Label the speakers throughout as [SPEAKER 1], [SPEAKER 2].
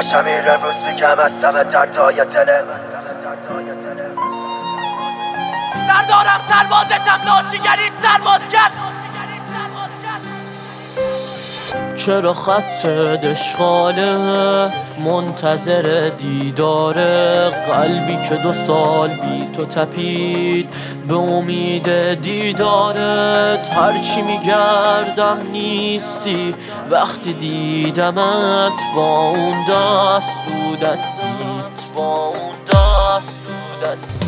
[SPEAKER 1] داشتم این امروز میگم از دم دردای دلم
[SPEAKER 2] سردارم سربازتم ناشیگرید سرباز کرد.
[SPEAKER 3] چرا خطت اشغاله منتظر دیداره، قلبی که 2 سال بی تو تپید به امید دیداره. هرچی میگردم نیستی وقتی دیدمت با اون دست رو دستیت، با اون دست رو دستیت.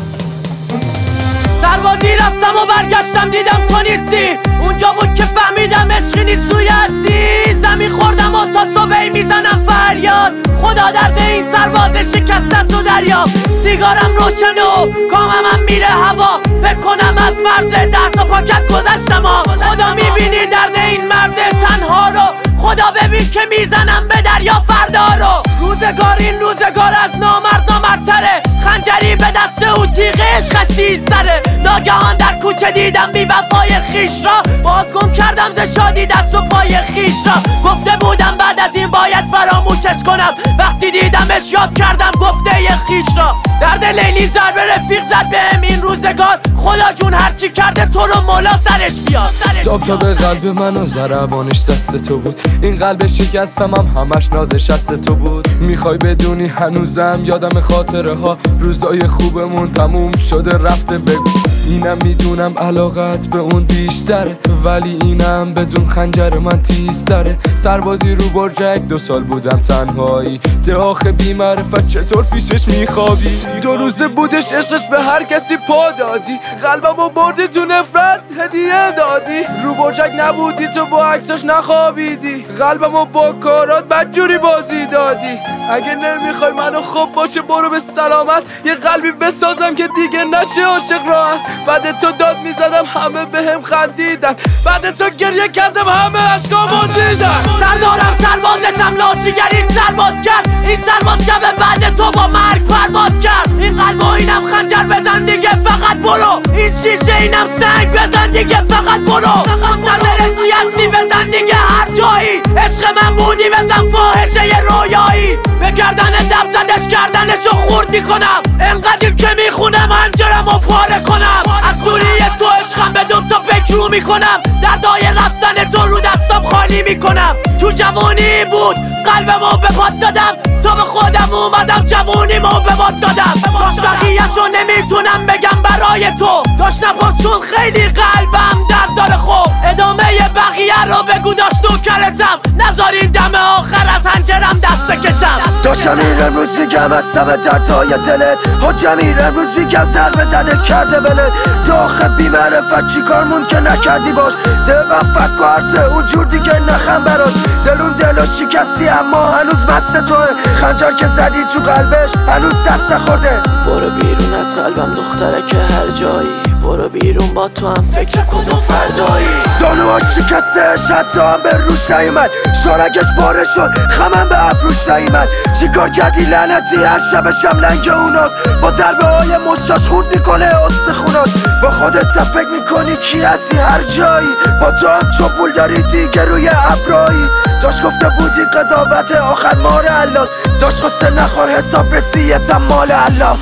[SPEAKER 2] سربازی رفتم و برگشتم دیدم تو نیستی، اونجا بود که فهمیدم عشقی نیست توی هستی. زمین خوردم و تا صبحی میزنم فریاد، خدا درد این سرباز شکستن تو دریا. سیگارم روشن و کامم میره هوا، فکر کنم از مرز 10 تا پاکت گذشتم ها. خدا میبینی درد این مرد تنها رو، خدا ببین که میزنم به دریا فردا رو. روزگار این روزگار از نامرد نامردتره، خنجری به دست او تیغ عشقش تیزتره. ناگهان در کوچه دیدم بی وفای خیش را، باز گم کردم ز شادی دست و پای خیش را. گفته بودم بعد از این باید فراموشش کنم، وقتی دیدمش یاد کردم گفته خیش را. درد لیلی ضربه رفیق زد بهم این روزگار، خدا جون هرچی کرده تو رو مولا سرش بیار.
[SPEAKER 4] تا به قلب من و ضربانش دست تو بود، این قلب شکستم همش نازش دست تو بود. میخوای بدونی هنوزم یادم خاطره ها، روزای خوبمون تموم شده رفته. بگو اینم میدونم علاقت به اون بیشتره، ولی اینم بدون خنجر من تیزتره. سربازی رو برجک 2 سال بودم تنهایی، ده آخه بی معرفت چطور پیشش میخوابی. 2 روزه بودش عشقش به هر کسی پا دادی، قلبمو بردی تو نفرت هدیه دادی. رو برجک نبودی تو با عکسش نخوابیدی، قلبمو با کارات بدجوری بازی دادی. اگه نمیخوای منو خوب باشه برو به سلامت، یه قلبی بسازم که دیگه نشه عاشق راحت. بعد تو داد میزدم همه بهم خندیدن، بعد تو گریه کردم همه عشقامو دیدن.
[SPEAKER 2] سردارم سربازتم لاشیگرید سرباز کرد، این سرباز شب بعد تو با مرگ پرواز کرد. این قلب و اینم خنجر بزن دیگه فقط برو، این شیشه اینم سنگ بزن دیگه فقط برو. منتظر چی هستی بزن دیگه هر جایی، عشق من بودی بزن فاحشه ی رویایی. به گردن دب زدش گردنشو خورد میکنم، انقدر که میخونم انجرمو پاره کنم. از دوری تو عشقم بدون تو فکر میکنم، دردای رفتن تو رو دستم خالی میکنم. تو جوانی بود قلبمو به پات دادم، تا به خودم اومدم جوونیمو به باد دادم. باش بقیه‌شو نمیتونم بگم برای تو، داشت نپرس چون خیلی قلبم درد داره. خب ادامه بقیه رو بگو داشت نوکرتم، نذارین دم آخر از هنجرم دست بکشم.
[SPEAKER 1] داشتم این امروز میگم از دم دردای دلت، حجم این امروز میگم ضربه زده کرده بلت. داخل بی معرفت چی کارمون که نکردی باش، ده من فکر و عرضه اونجور دیگه نخم براش. دلون دلو شکستی اما هنوز مست توه، خنجر که زدی تو قلبش هنوز دست نخورده.
[SPEAKER 3] برو بیرون از قلبم دختره که هر جایی، برو بیرون با تو هم فکر کدوم فردایی.
[SPEAKER 1] زانوها شکسته حتی هم به روش نیومد، شارگش پاره شد خمم به ابروش نیومد. چیکار کردی لعنتی هر شبشم لنگ اوناست، با ضربه های مشاش خورد میکنه استخوناش. با خودت فکر میکنی کی هستی هر جایی، با تو هم چو پول داری دیگه روی ابرایی. داشت گفته بودی قضاوت آخر مار الله، داشت قصه نخور حساب رسیتم مال الله.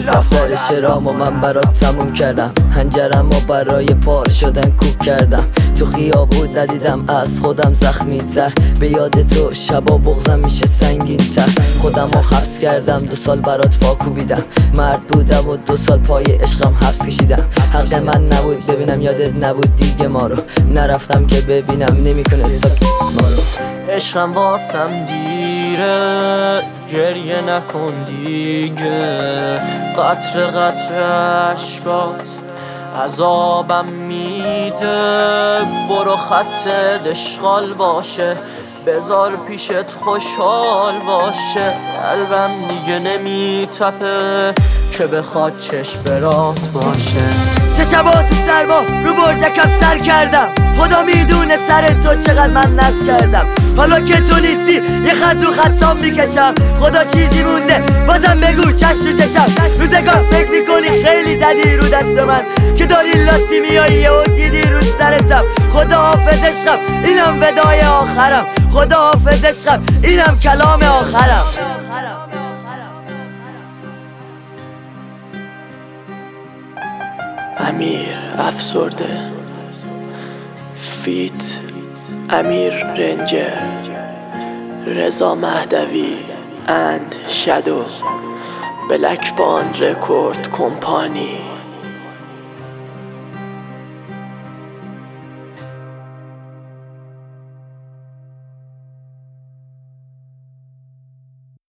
[SPEAKER 5] سفارش رامو من برات تموم کردم، هنجرم و برای پار شدن کوک کردم. تو خیابون ندیدم از خودم زخمی تر، به یاد تو شبا بغزم میشه سنگین تر. خودم رو حبس کردم 2 سال برات پا کوبیدم، مرد بودم و 2 سال پای عشقم حبس کشیدم. حق من نبود ببینم یادت نبود دیگه ما رو، نرفتم که ببینم نمیکنه ما رو.
[SPEAKER 3] عشقم واسم دیره گریه نکن دیگه، قطره قطره عشقات عذابم میده. برو خطت اشغال باشه، بذار پیشت خوشحال باشه. قلبم دیگه نمیتپه که بخواد چشم برات باشه.
[SPEAKER 5] چه شبا تو سرما رو برجکم سر کردم، خدا میدونه سر تو چقدر من نس کردم. حالا که تو نیستی یه خط رو خطام میکشم، خدا چیزی مونده بازم بگو چشم رو چشم. روزگار فکر میکنی خیلی زدی رو دست من، که داری لاتی میایی و دیدی رو سرتم. خدا حافظ عشقم اینم ودای آخرم، خدا حافظ عشقم اینم کلام آخرم.
[SPEAKER 3] امیر افسرده فیت امیر رنجر رضا مهدوی اند شادو بلک باند رکورد کمپانی